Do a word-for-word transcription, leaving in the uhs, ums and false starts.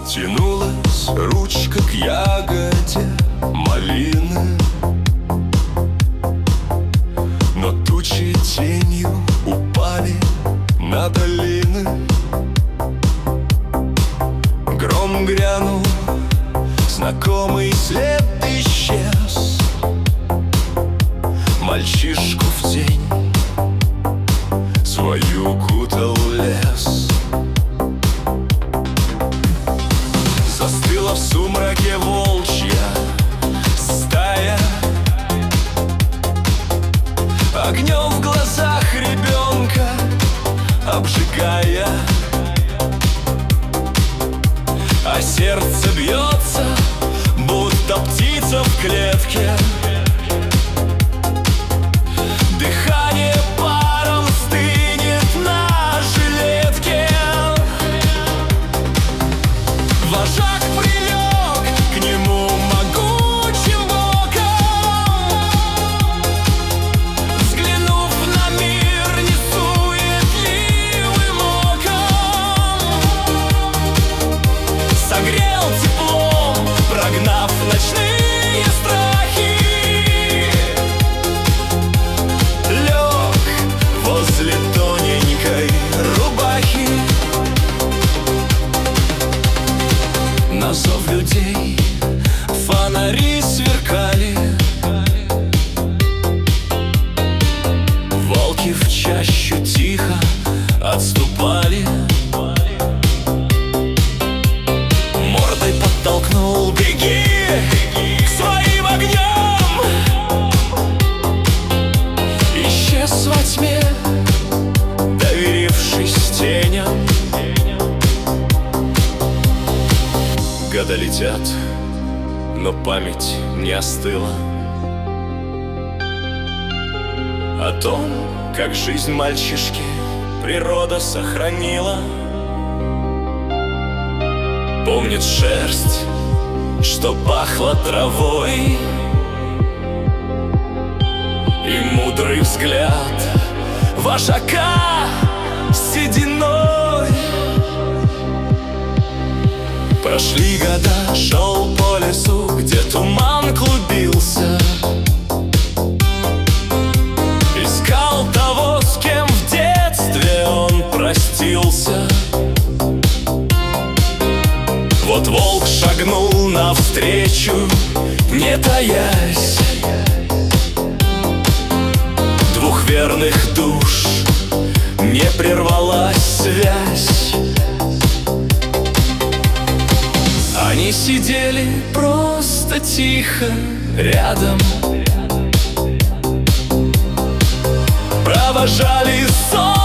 Тянулась ручка к ягоде малины, но тучи тенью упали на долины. Гром грянул, знакомый след исчез. Мальчишку в тень свою укутал лес. Застыла в сумраке волчья стая, огнем в глазах ребенка обжигая. А сердце бьется, будто птица в клетке. Дыхание паром стынет на жилетке. Вожак прилег к нему могучим боком, взглянув на мир несуетливым оком. Согрел теплом, прогнав ночные страхи. Лег возле тоненькой рубахи. На зов людей фонари сверкали. Волки в чащу тихо отступали. Мордой подтолкнул: беги к своим огням. Исчез во тьме, доверившись теням. Года летят, но память не остыла о том, как жизнь мальчишки природа сохранила. Помнит шерсть, что пахла травой, и мудрый взгляд вожака с сединой. Прошли года, шел по лесу, где туман клубился. Искал того, с кем в детстве он простился. Вот волк шагнул навстречу, не таясь. Двух верных душ не прервалась связь. Они сидели просто тихо рядом, провожали сон.